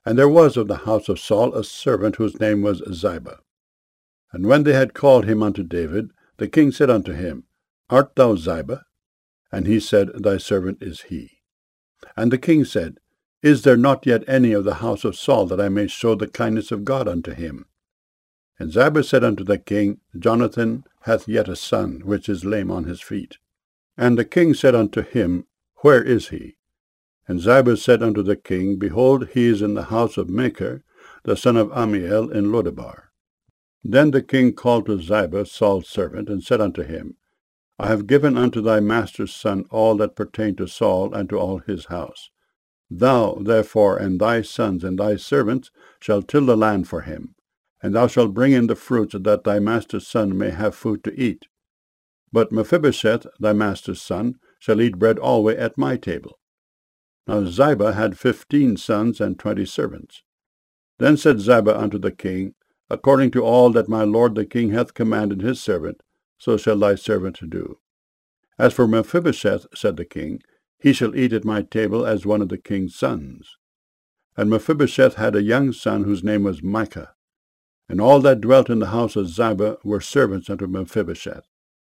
And there was of the house of Saul a servant whose name was Ziba. And when they had called him unto David, the king said unto him, Art thou Ziba? And he said, Thy servant is he. And the king said, Is there not yet any of the house of Saul, that I may show the kindness of God unto him? And Ziba said unto the king, Jonathan hath yet a son, which is lame on his feet. And the king said unto him, Where is he? And Ziba said unto the king, Behold, he is in the house of Machir, the son of Ammiel, in Lodebar. Then the king called to Ziba, Saul's servant, and said unto him, I have given unto thy master's son all that pertained to Saul and to all his house. Thou, therefore, and thy sons and thy servants shall till the land for him, and thou shalt bring in the fruits, that thy master's son may have food to eat. But Mephibosheth, thy master's son, shall eat bread always at my table. Now Ziba had 15 sons and 20 servants. Then said Ziba unto the king, According to all that my lord the king hath commanded his servant, so shall thy servant do. As for Mephibosheth, said the king, he shall eat at my table as one of the king's sons. And Mephibosheth had a young son whose name was Micah. And all that dwelt in the house of Ziba were servants unto Mephibosheth.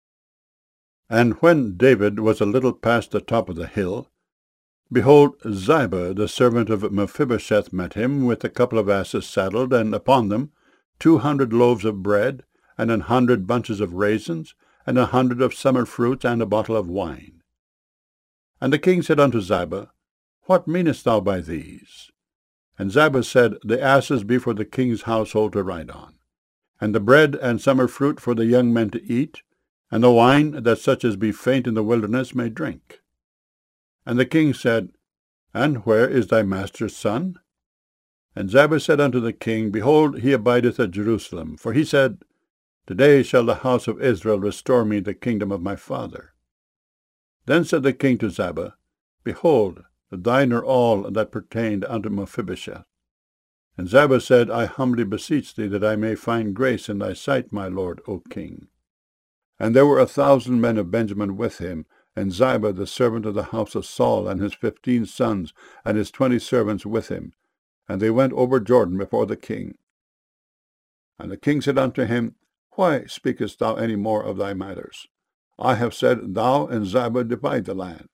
And when David was a little past the top of the hill, behold, Ziba, the servant of Mephibosheth, met him, with a couple of asses saddled, and upon them 200 loaves of bread, and 100 bunches of raisins, and 100 of summer fruits, and a bottle of wine. And the king said unto Ziba, What meanest thou by these? And Ziba said, The asses be for the king's household to ride on, and the bread and summer fruit for the young men to eat, and the wine, that such as be faint in the wilderness may drink. And the king said, And where is thy master's son? And Ziba said unto the king, Behold, he abideth at Jerusalem. For he said, Today shall the house of Israel restore me the kingdom of my father. Then said the king to Ziba, Behold, thine are all that pertained unto Mephibosheth. And Ziba said, I humbly beseech thee that I may find grace in thy sight, my lord, O king. And there were 1,000 men of Benjamin with him, and Ziba the servant of the house of Saul, and his 15 sons, and his 20 servants with him. And they went over Jordan before the king. And the king said unto him, Why speakest thou any more of thy matters? I have said, Thou and Ziba divide the land.